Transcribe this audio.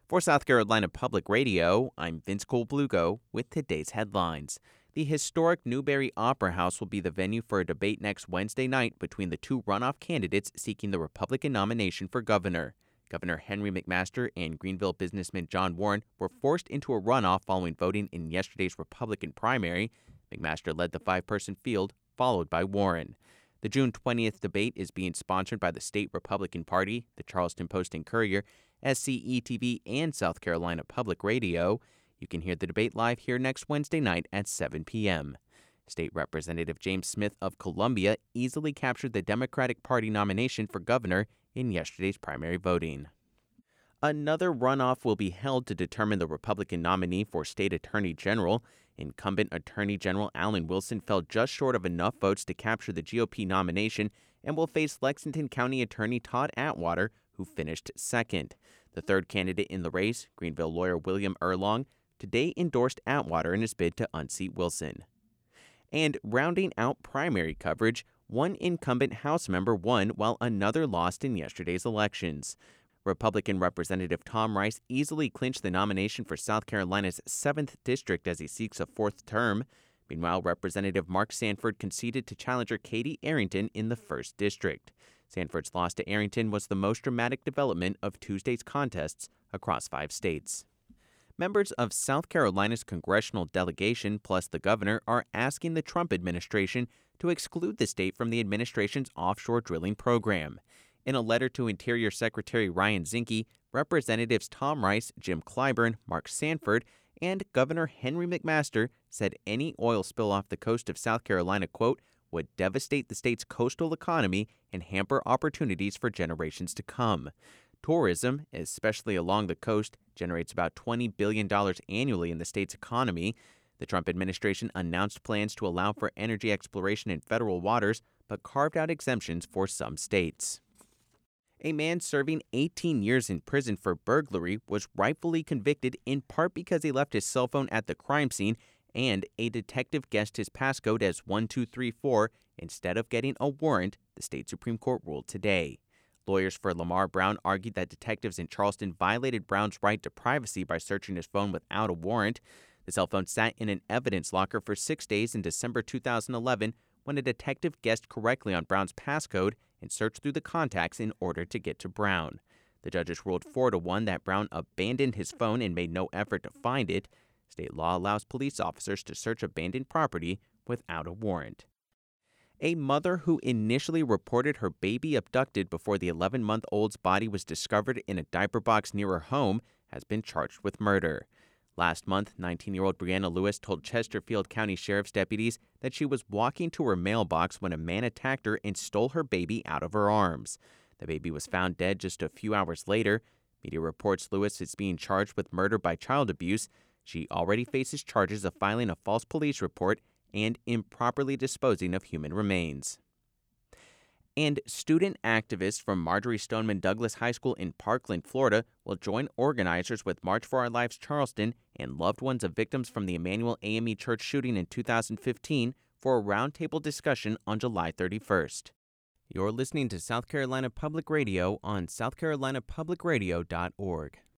For South Carolina Public Radio, I'm Vince Colblugo with today's headlines. The historic Newberry Opera House will be the venue for a debate next Wednesday night between the two runoff candidates seeking the Republican nomination for governor. Governor Henry McMaster and Greenville businessman John Warren were forced into a runoff following voting in yesterday's Republican primary. McMaster led the five-person field, followed by Warren. The June 20th debate is being sponsored by the state Republican Party, the Charleston Post and Courier, SCE-TV, and South Carolina Public Radio. You can hear the debate live here next Wednesday night at 7 p.m. State Representative James Smith of Columbia easily captured the Democratic Party nomination for governor in yesterday's primary voting. Another runoff will be held to determine the Republican nominee for state attorney general. Incumbent Attorney General Alan Wilson fell just short of enough votes to capture the GOP nomination and will face Lexington County Attorney Todd Atwater, who finished second. The third candidate in the race, Greenville lawyer William Erlong, today endorsed Atwater in his bid to unseat Wilson. And rounding out primary coverage, one incumbent House member won while another lost in yesterday's elections. Republican Representative Tom Rice easily clinched the nomination for South Carolina's 7th district as he seeks a fourth term. Meanwhile, Representative Mark Sanford conceded to challenger Katie Arrington in the 1st district. Sanford's loss to Arrington was the most dramatic development of Tuesday's contests across 5 states. Members of South Carolina's congressional delegation, plus the governor, are asking the Trump administration to exclude the state from the administration's offshore drilling program. In a letter to Interior Secretary Ryan Zinke, Representatives Tom Rice, Jim Clyburn, Mark Sanford, and Governor Henry McMaster said any oil spill off the coast of South Carolina, quote, would devastate the state's coastal economy and hamper opportunities for generations to come. Tourism, especially along the coast, generates about $20 billion annually in the state's economy. The Trump administration announced plans to allow for energy exploration in federal waters, but carved out exemptions for some states. A man serving 18 years in prison for burglary was rightfully convicted in part because he left his cell phone at the crime scene and a detective guessed his passcode as 1234 instead of getting a warrant, the state Supreme Court ruled today. Lawyers for Lamar Brown argued that detectives in Charleston violated Brown's right to privacy by searching his phone without a warrant. The cell phone sat in an evidence locker for 6 days in December 2011 when a detective guessed correctly on Brown's passcode and searched through the contacts in order to get to Brown. The judges ruled 4-1 that Brown abandoned his phone and made no effort to find it. State law allows police officers to search abandoned property without a warrant. A mother who initially reported her baby abducted before the 11-month-old's body was discovered in a diaper box near her home has been charged with murder. Last month, 19-year-old Brianna Lewis told Chesterfield County Sheriff's deputies that she was walking to her mailbox when a man attacked her and stole her baby out of her arms. The baby was found dead just a few hours later. Media reports Lewis is being charged with murder by child abuse. She already faces charges of filing a false police report and improperly disposing of human remains. And student activists from Marjory Stoneman Douglas High School in Parkland, Florida, will join organizers with March for Our Lives Charleston and loved ones of victims from the Emmanuel AME Church shooting in 2015 for a roundtable discussion on July 31st. You're listening to South Carolina Public Radio on southcarolinapublicradio.org.